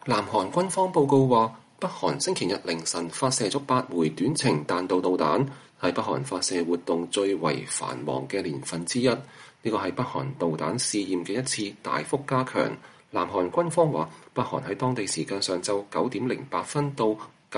南韓軍方報告話，北韓星期日凌晨發射咗8枚短程彈道導彈，係北韓發射活動最為繁忙嘅年份之一。呢個係北韓導彈試驗嘅一次大幅加強。南韓軍方話，北韓喺當地時間上晝9:08到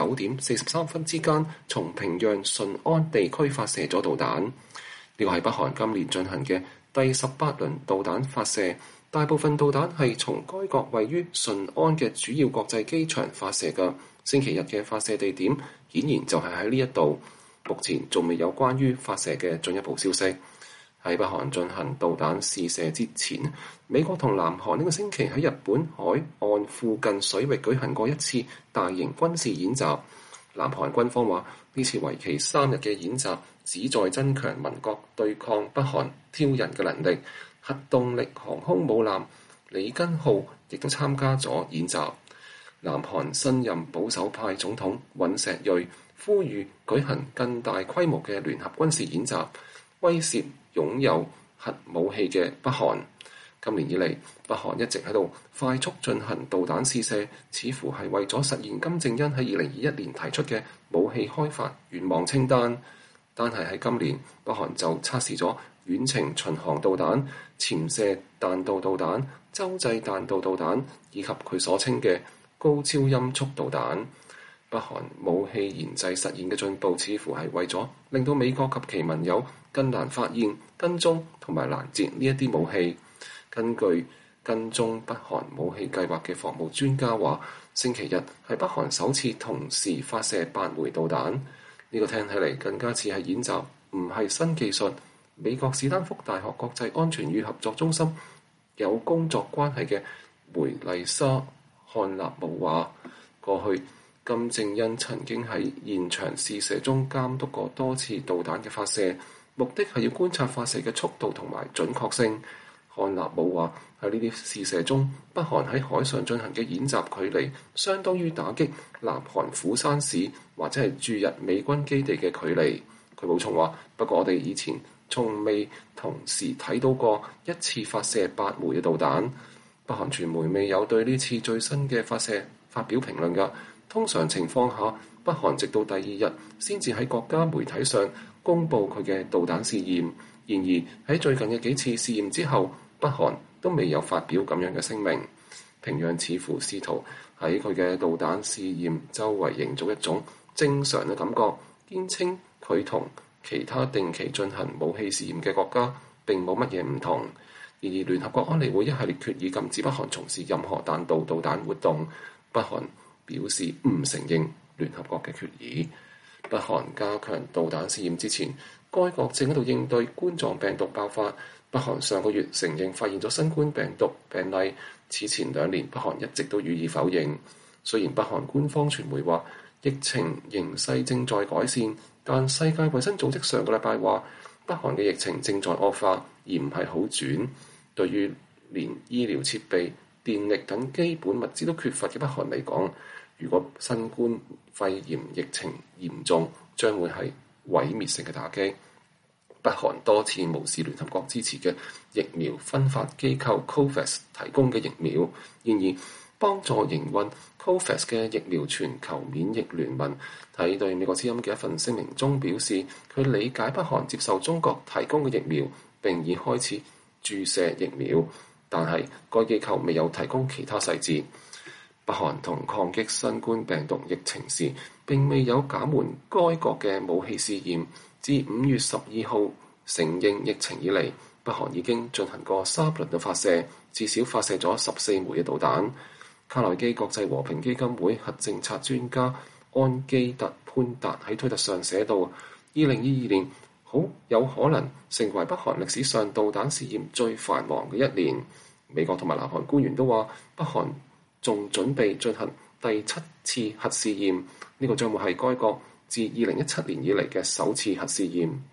9:43之間，從平壤順安地區發射咗導彈。呢個係北韓今年進行嘅第18輪導彈發射，大部分導彈係從該國位於順安嘅主要國際機場發射嘅。星期日嘅發射地點顯然就係喺呢一度。目前仲未有關於發射嘅進一步消息。喺北韓進行導彈試射之前，美國同南韓呢個星期喺日本海岸附近水域舉行過一次大型軍事演習。南韓軍方話，呢次為期3日嘅演習旨在增強民國對抗北韓挑釁嘅能力。核動力航空母艦李根號亦都參加咗演習。南韓新任保守派總統尹錫悅呼籲舉行更大規模嘅聯合軍事演習，威懾擁有核武器嘅北韓。今年以嚟，北韓一直喺度快速進行導彈試射，似乎係為咗實現金正恩喺2021年提出嘅武器開發願望清單。但係喺今年，北韓就測試咗遠程巡航導彈、潛射彈道導彈、洲際彈道導彈以及佢所稱嘅高超音速導彈。北韓武器研製實驗嘅進步，似乎係為咗令到美國及其盟友更難發現、跟蹤同埋攔截呢一啲武器。根據跟蹤北韓武器計劃嘅防務專家話，星期日係北韓首次同時發射8枚導彈。呢個聽起嚟更加似係演習，唔係新技術。美國史丹福大學國際安全與合作中心有工作關係嘅梅麗莎漢納姆話，過去金正恩曾經喺現場試射中監督過多次導彈嘅發射，目的係要觀察發射嘅速度同埋準確性。漢納姆話，喺呢啲試射中，北韓喺海上進行嘅演習距離相當於打擊南韓釜山市或者係駐日美軍基地嘅距離。佢補充話，不過我哋以前從未同時睇到過一次發射8枚嘅導彈。北韓傳媒未有對呢次最新嘅發射發表評論㗎。通常情況下，北韓直到第2日先至喺國家媒體上公佈佢嘅導彈試驗。然而喺最近嘅幾次試驗之後，北韓都未有發表咁樣嘅聲明。平壤似乎試圖喺佢嘅導彈試驗周圍營造一種正常嘅感覺，堅稱佢同其他定期進行武器試驗嘅國家並冇乜嘢唔同。然而聯合國安理會一系列決議禁止北韓從事任何彈道導彈活動。北韓表示唔承認聯合國嘅決議。北韓加強導彈試驗之前，該國正喺度應對冠狀病毒爆發。北韓上個月承認發現咗新冠病毒病例，此前2年北韓一直都予以否認。雖然北韓官方傳媒話疫情形勢正在改善，但世界衛生組織上個禮拜話北韓嘅疫情正在惡化，而唔係好轉。對於連醫療設備、電力等基本物資都缺乏嘅北韓嚟講，如果新冠肺炎疫情嚴重，將會係毀滅性嘅打擊。北韓多次無視聯合國支持嘅疫苗分發機構 COVAX 提供嘅疫苗。然而，幫助營運 COVAX 嘅疫苗全球免疫聯盟喺對美國之音嘅一份聲明中表示，佢理解北韓接受中國提供嘅疫苗，並已開始注射疫苗，但係該機構未有提供其他細節。北韓同抗擊新冠病毒疫情時並未有減緩該國嘅武器試驗。自5月12號承認疫情以嚟，北韓已經進行過3輪嘅發射，至少發射咗14枚嘅導彈。卡內基國際和平基金會核政策專家安基特潘達喺推特上寫道：2022年好有可能成為北韓歷史上導彈試驗最繁忙嘅一年。美國同埋南韓官員都話，北韓仲準備進行第7次核試驗，呢個將會係該國自2017年以嚟嘅首次核試驗。